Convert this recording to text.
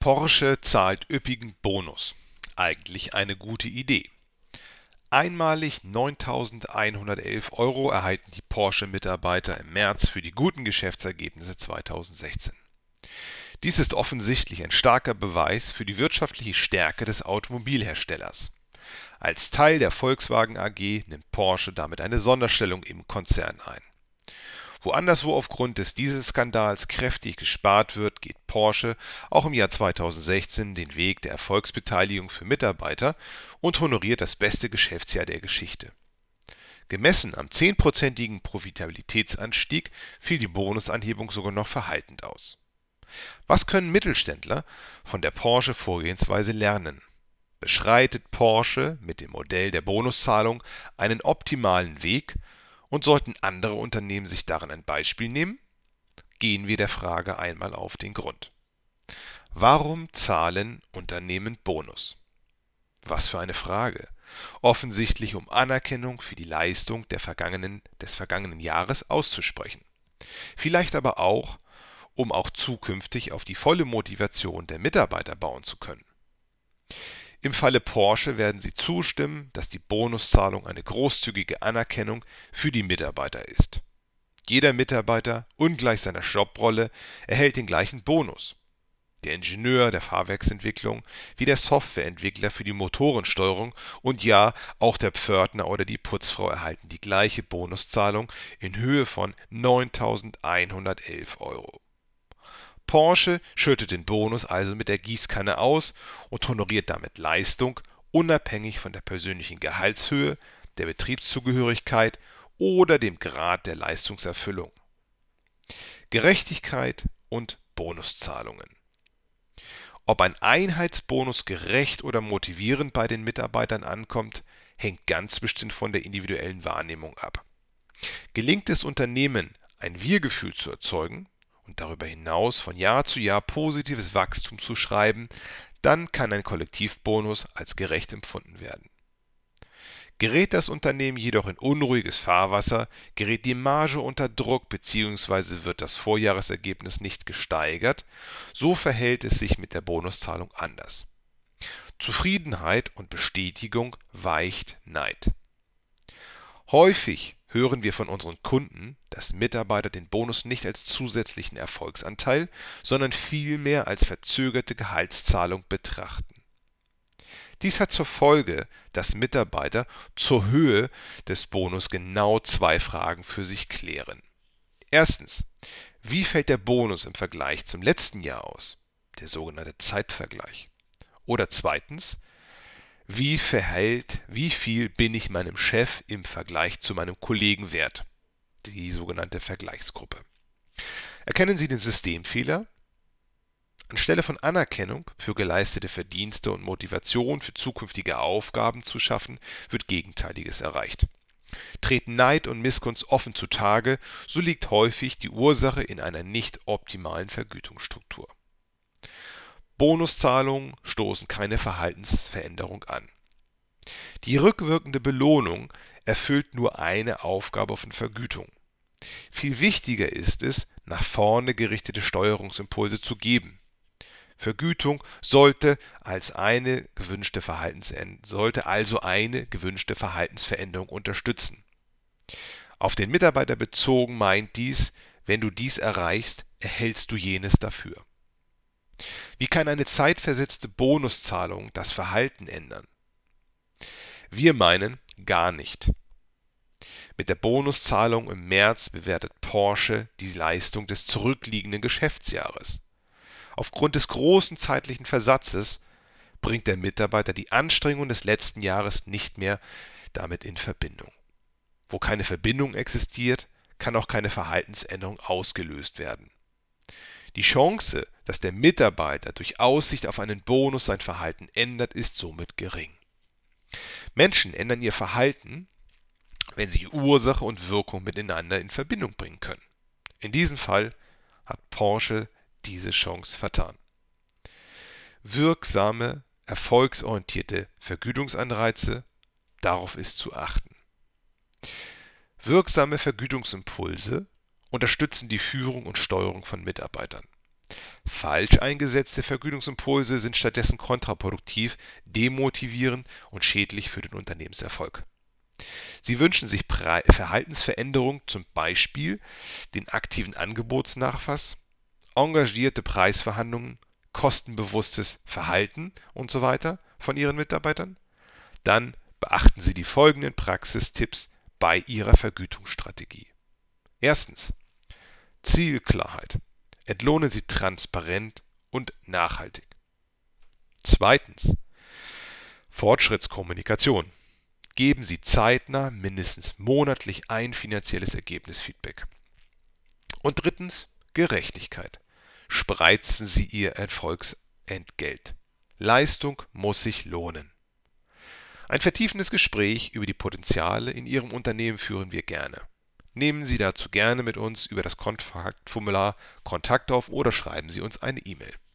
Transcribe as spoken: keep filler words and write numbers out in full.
Porsche zahlt üppigen Bonus. Eigentlich eine gute Idee. Einmalig neuntausendeinhundertelf Euro erhalten die Porsche-Mitarbeiter im März für die guten Geschäftsergebnisse zweitausendsechzehn. Dies ist offensichtlich ein starker Beweis für die wirtschaftliche Stärke des Automobilherstellers. Als Teil der Volkswagen A G nimmt Porsche damit eine Sonderstellung im Konzern ein. Wo anderswo aufgrund des Dieselskandals kräftig gespart wird, geht Porsche auch im Jahr zweitausendsechzehn den Weg der Erfolgsbeteiligung für Mitarbeiter und honoriert das beste Geschäftsjahr der Geschichte. Gemessen am zehnprozentigen Profitabilitätsanstieg fiel die Bonusanhebung sogar noch verhaltend aus. Was können Mittelständler von der Porsche-Vorgehensweise lernen? Beschreitet Porsche mit dem Modell der Bonuszahlung einen optimalen Weg und sollten andere Unternehmen sich daran ein Beispiel nehmen? Gehen wir der Frage einmal auf den Grund. Warum zahlen Unternehmen Bonus? Was für eine Frage. Offensichtlich um Anerkennung für die Leistung der vergangenen, des vergangenen Jahres auszusprechen. Vielleicht aber auch, um auch zukünftig auf die volle Motivation der Mitarbeiter bauen zu können. Im Falle Porsche werden Sie zustimmen, dass die Bonuszahlung eine großzügige Anerkennung für die Mitarbeiter ist. Jeder Mitarbeiter, ungleich seiner Jobrolle, erhält den gleichen Bonus. Der Ingenieur der Fahrwerksentwicklung wie der Softwareentwickler für die Motorensteuerung und ja, auch der Pförtner oder die Putzfrau erhalten die gleiche Bonuszahlung in Höhe von neuntausendeinhundertelf Euro. Porsche schüttet den Bonus also mit der Gießkanne aus und honoriert damit Leistung, unabhängig von der persönlichen Gehaltshöhe, der Betriebszugehörigkeit oder dem Grad der Leistungserfüllung. Gerechtigkeit und Bonuszahlungen. Ob ein Einheitsbonus gerecht oder motivierend bei den Mitarbeitern ankommt, hängt ganz bestimmt von der individuellen Wahrnehmung ab. Gelingt es Unternehmen, ein Wir-Gefühl zu erzeugen und darüber hinaus von Jahr zu Jahr positives Wachstum zu schreiben, dann kann ein Kollektivbonus als gerecht empfunden werden. Gerät das Unternehmen jedoch in unruhiges Fahrwasser, gerät die Marge unter Druck bzw. wird das Vorjahresergebnis nicht gesteigert, so verhält es sich mit der Bonuszahlung anders. Zufriedenheit und Bestätigung weicht Neid. Häufig hören wir von unseren Kunden, dass Mitarbeiter den Bonus nicht als zusätzlichen Erfolgsanteil, sondern vielmehr als verzögerte Gehaltszahlung betrachten. Dies hat zur Folge, dass Mitarbeiter zur Höhe des Bonus genau zwei Fragen für sich klären. Erstens, wie fällt der Bonus im Vergleich zum letzten Jahr aus? Der sogenannte Zeitvergleich. Oder zweitens, wie verhält, wie viel bin ich meinem Chef im Vergleich zu meinem Kollegen wert? Die sogenannte Vergleichsgruppe. Erkennen Sie den Systemfehler? Anstelle von Anerkennung für geleistete Verdienste und Motivation für zukünftige Aufgaben zu schaffen, wird Gegenteiliges erreicht. Treten Neid und Missgunst offen zutage, so liegt häufig die Ursache in einer nicht optimalen Vergütungsstruktur. Bonuszahlungen stoßen keine Verhaltensveränderung an. Die rückwirkende Belohnung erfüllt nur eine Aufgabe von Vergütung. Viel wichtiger ist es, nach vorne gerichtete Steuerungsimpulse zu geben. Vergütung sollte, als eine gewünschte Verhaltensän- sollte also eine gewünschte Verhaltensveränderung unterstützen. Auf den Mitarbeiter bezogen meint dies, wenn du dies erreichst, erhältst du jenes dafür. Wie kann eine zeitversetzte Bonuszahlung das Verhalten ändern? Wir meinen, gar nicht. Mit der Bonuszahlung im März bewertet Porsche die Leistung des zurückliegenden Geschäftsjahres. Aufgrund des großen zeitlichen Versatzes bringt der Mitarbeiter die Anstrengungen des letzten Jahres nicht mehr damit in Verbindung. Wo keine Verbindung existiert, kann auch keine Verhaltensänderung ausgelöst werden. Die Chance, dass der Mitarbeiter durch Aussicht auf einen Bonus sein Verhalten ändert, ist somit gering. Menschen ändern ihr Verhalten, wenn sie Ursache und Wirkung miteinander in Verbindung bringen können. In diesem Fall hat Porsche diese Chance vertan. Wirksame, erfolgsorientierte Vergütungsanreize, darauf ist zu achten. Wirksame Vergütungsimpulse unterstützen die Führung und Steuerung von Mitarbeitern. Falsch eingesetzte Vergütungsimpulse sind stattdessen kontraproduktiv, demotivierend und schädlich für den Unternehmenserfolg. Sie wünschen sich Pre- Verhaltensveränderung, zum Beispiel den aktiven Angebotsnachfass, engagierte Preisverhandlungen, kostenbewusstes Verhalten und so weiter von Ihren Mitarbeitern? Dann beachten Sie die folgenden Praxistipps bei Ihrer Vergütungsstrategie. Erstens. Zielklarheit. Entlohnen Sie transparent und nachhaltig. Zweitens. Fortschrittskommunikation. Geben Sie zeitnah mindestens monatlich ein finanzielles Ergebnisfeedback. Und drittens. Gerechtigkeit. Spreizen Sie Ihr Erfolgsentgelt. Leistung muss sich lohnen. Ein vertiefendes Gespräch über die Potenziale in Ihrem Unternehmen führen wir gerne. Nehmen Sie dazu gerne mit uns über das Kontaktformular Kontakt auf oder schreiben Sie uns eine E-Mail.